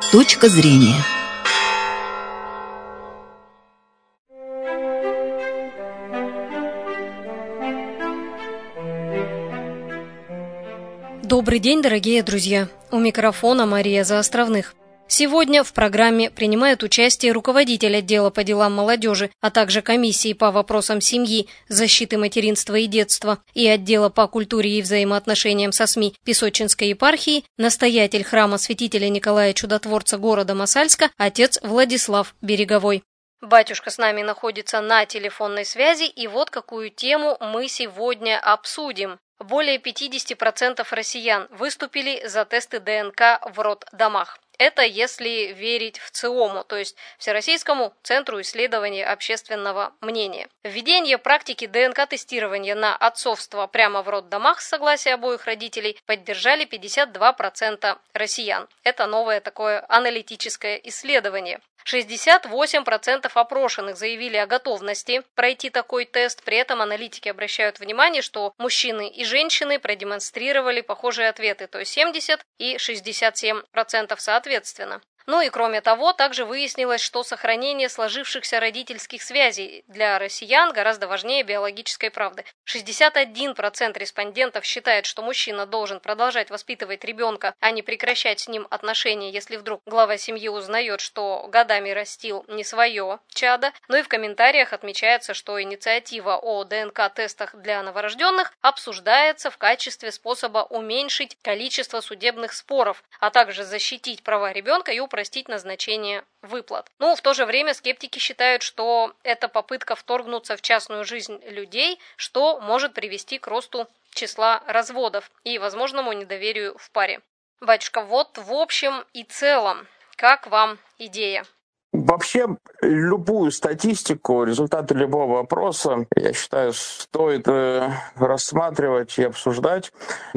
Точка зрения. Добрый день, дорогие друзья! У микрофона Мария Заостровных. Сегодня в программе принимают участие руководитель отдела по делам молодежи, а также комиссии по вопросам семьи, защиты материнства и детства и отдела по культуре и взаимоотношениям со СМИ Песочинской епархии, настоятель храма святителя Николая Чудотворца города Мосальска, отец Владислав Береговой. Батюшка с нами находится на телефонной связи, и вот какую тему мы сегодня обсудим. Более 50% россиян выступили за тесты ДНК в роддомах. Это если верить ВЦИОМу, то есть Всероссийскому центру исследования общественного мнения. Введение практики ДНК-тестирования на отцовство прямо в роддомах с согласия обоих родителей поддержали 52% россиян. Это новое такое аналитическое исследование. 68% опрошенных заявили о готовности пройти такой тест. При этом аналитики обращают внимание, что мужчины и женщины продемонстрировали похожие ответы, то есть 70% и 67% соответственно. Ну и кроме того, также выяснилось, что сохранение сложившихся родительских связей для россиян гораздо важнее биологической правды. 61% респондентов считает, что мужчина должен продолжать воспитывать ребенка, а не прекращать с ним отношения, если вдруг глава семьи узнает, что годами растил не свое чадо. Ну и в комментариях отмечается, что инициатива о ДНК-тестах для новорожденных обсуждается в качестве способа уменьшить количество судебных споров, а также защитить права ребенка и упростить назначение выплат. Но в то же время скептики считают, что это попытка вторгнуться в частную жизнь людей, что может привести к росту числа разводов и возможному недоверию в паре. Батюшка, вот в общем и целом, как вам идея? Вообще, любую статистику, результаты любого опроса, я считаю, стоит рассматривать и обсуждать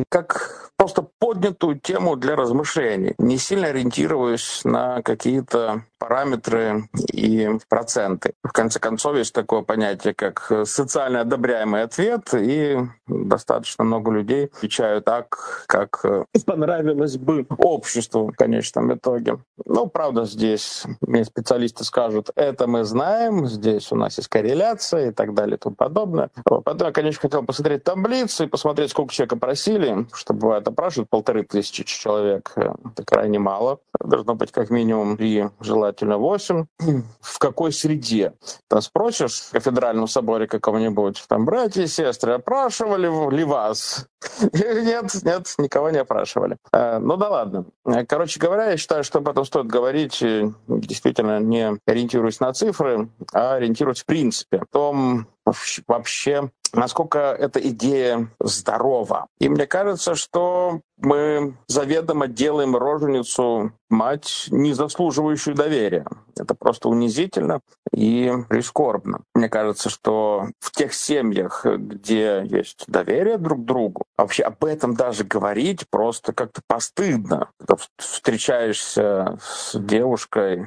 как просто поднятую тему для размышлений, не сильно ориентируясь на какие-то параметры и проценты. В конце концов, есть такое понятие, как социально одобряемый ответ, и достаточно много людей отвечают так, как понравилось бы обществу в конечном итоге. Но, правда, здесь специалисты скажут, это мы знаем, здесь у нас есть корреляция и так далее и тому подобное. Потом я, конечно, хотел посмотреть таблицу и посмотреть, сколько человек опросили, что бывает опрашивают 1500 человек. Это крайне мало. Должно быть как минимум 3, желательно 8. В какой среде? Ты спросишь в кафедральном соборе какого-нибудь, там, братья и сестры, опрашивали ли вас? Нет, никого не опрашивали. Ну да ладно. Короче говоря, я считаю, что об этом стоит говорить, действительно не ориентируясь на цифры, а ориентируясь в принципе. В том вообще, насколько эта идея здорова. И мне кажется, что мы заведомо делаем роженицу мать, не заслуживающую доверия. Это просто унизительно и прискорбно. Мне кажется, что в тех семьях, где есть доверие друг к другу, вообще об этом даже говорить просто как-то постыдно. Когда встречаешься с девушкой,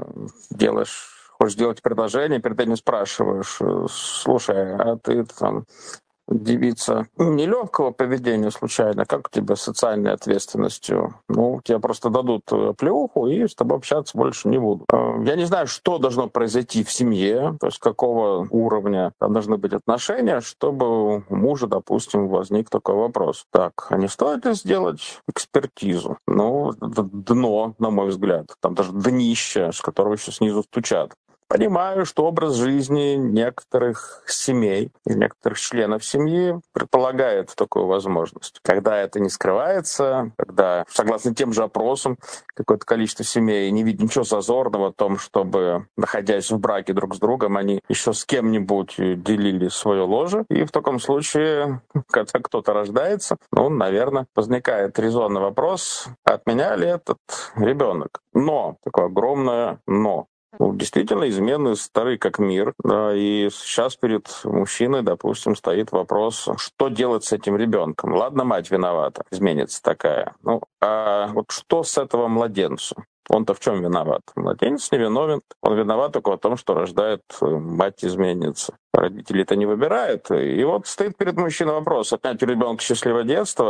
хочешь сделать предложение, перед этим спрашиваешь, слушай, а ты там девица нелегкого поведения случайно, как у тебя с социальной ответственностью? Ну, тебе просто дадут плеуху и с тобой общаться больше не будут. Я не знаю, что должно произойти в семье, то есть какого уровня там должны быть отношения, чтобы у мужа, допустим, возник такой вопрос. Так, а не стоит ли сделать экспертизу? Ну, это дно, на мой взгляд. Там даже днище, с которого еще снизу стучат. Понимаю, что образ жизни некоторых семей и некоторых членов семьи предполагает такую возможность. Когда это не скрывается, когда, согласно тем же опросам, какое-то количество семей не видит ничего зазорного в том, чтобы, находясь в браке друг с другом, они еще с кем-нибудь делили свое ложе. И в таком случае, когда кто-то рождается, наверное, возникает резонный вопрос, от меня ли этот ребенок. Но, такое огромное но. Действительно, измены стары как мир, да, и сейчас перед мужчиной, допустим, стоит вопрос, что делать с этим ребенком. Ладно, мать виновата, изменится такая. А вот что с этого младенца? Он-то в чем виноват? Младенец не виновен. Он виноват только в том, что рождает мать-изменница. Родители это не выбирают. И вот стоит перед мужчиной вопрос: отнять у ребенка счастливое детство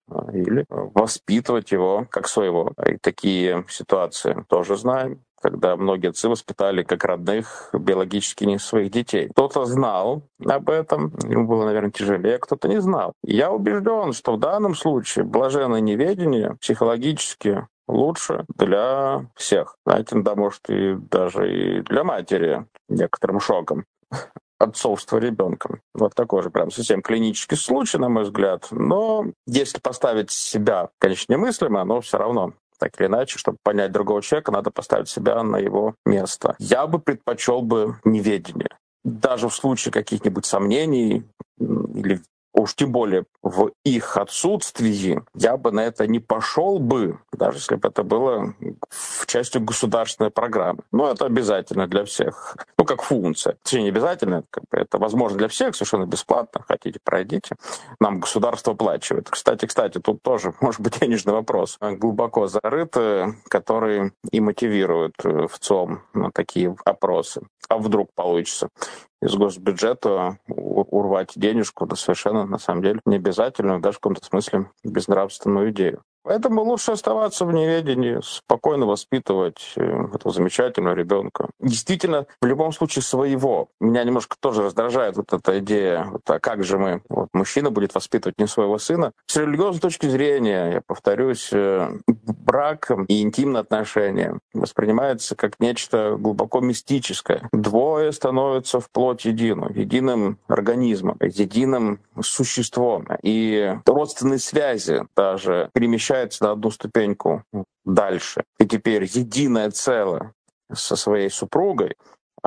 или воспитывать его как своего. И такие ситуации тоже знаем, когда многие отцы воспитали как родных биологически не своих детей. Кто-то знал об этом, ему было, наверное, тяжелее, кто-то не знал. Я убежден, что в данном случае блаженное неведение психологически лучше для всех. Знаете, да, может, и даже и для матери некоторым шоком отцовства ребенком. Вот такой же прям совсем клинический случай, на мой взгляд. Но если поставить себя, конечно, немыслимо, но все равно так или иначе, чтобы понять другого человека, надо поставить себя на его место. Я бы предпочел бы неведение. Даже в случае каких-нибудь сомнений или уж тем более в их отсутствии, я бы на это не пошел бы, даже если бы это было в части государственной программы. Но это обязательно для всех. Ну, как функция. Точнее, не обязательно, это возможно для всех, совершенно бесплатно. Хотите, пройдите. Нам государство оплачивает. Кстати, тут тоже может быть денежный вопрос. Глубоко зарыт, который и мотивирует в ЦОМ на такие опросы. А вдруг получится из госбюджета урвать денежку, да совершенно, на самом деле, не обязательно, даже в каком-то смысле безнравственную идею. Поэтому лучше оставаться в неведении, спокойно воспитывать этого замечательного ребенка. Действительно, в любом случае своего. Меня немножко тоже раздражает вот эта идея, а как же мужчина будет воспитывать не своего сына. С религиозной точки зрения, я повторюсь, брак и интимные отношения воспринимаются как нечто глубоко мистическое. Двое становятся вплоть единым организмом, единым существом. И родственные связи даже перемещаются на одну ступеньку дальше. И теперь единое целое со своей супругой,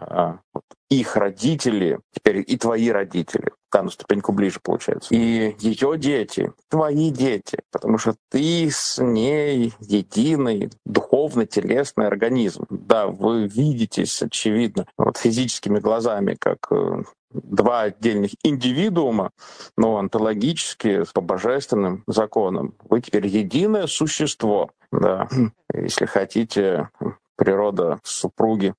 их родители, теперь и твои родители, на ступеньку ближе получается, и ее дети, твои дети, потому что ты с ней единый духовно-телесный организм. Да, вы видитесь, очевидно, физическими глазами, как два отдельных индивидуума, но онтологически, по божественным законам, вы теперь единое существо. Да. Если хотите, природа супруги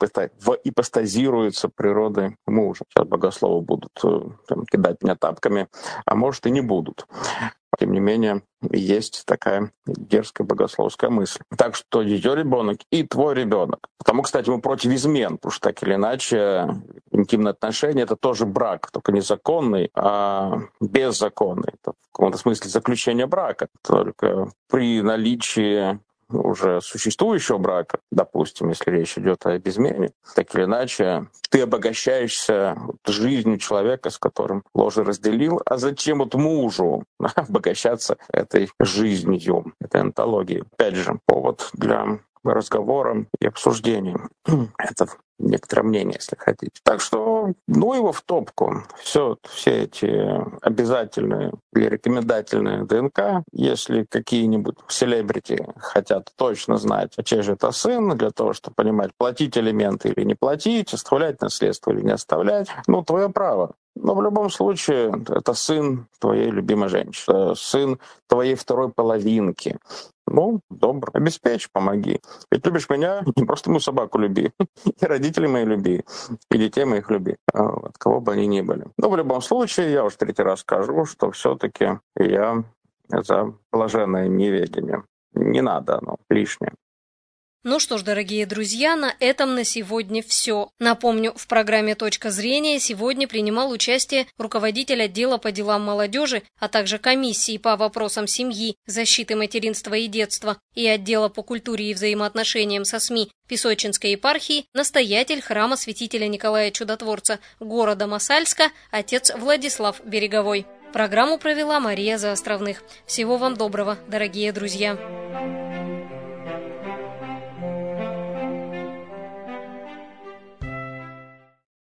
ипостазируется природой мужа. Сейчас богословы будут кидать меня тапками, а может и не будут. Тем не менее, есть такая дерзкая богословская мысль. Так что ее ребенок и твой ребенок. Потому, кстати, мы против измен, потому что так или иначе интимные отношения — это тоже брак, только не законный, а беззаконный. Это в каком-то смысле заключение брака. Только при наличии уже существующего брака, допустим, если речь идет о измене, так или иначе, ты обогащаешься жизнью человека, с которым ложе разделил, а зачем мужу обогащаться этой жизнью, этой онтологией? Опять же, повод для разговора и обсуждения. Это некоторое мнение, если хотите. Так что, его в топку. Все эти обязательные или рекомендательные ДНК, если какие-нибудь селебрити хотят точно знать, чей же это сын, для того, чтобы понимать, платить алименты или не платить, оставлять наследство или не оставлять, твое право. Но в любом случае, это сын твоей любимой женщины, сын твоей второй половинки. Добро, обеспечь, помоги. Ведь любишь меня, не просто мою собаку люби, и родителей моих люби, и детей моих люби, от кого бы они ни были. Но в любом случае, я уже третий раз скажу, что все-таки я за блаженное неведение. Не надо оно лишнее. Ну что ж, дорогие друзья, на этом на сегодня все. Напомню, в программе «Точка зрения» сегодня принимал участие руководитель отдела по делам молодежи, а также комиссии по вопросам семьи, защиты материнства и детства и отдела по культуре и взаимоотношениям со СМИ Песочинской епархии, настоятель храма святителя Николая Чудотворца города Мосальска, отец Владислав Береговой. Программу провела Мария Заостровных. Всего вам доброго, дорогие друзья.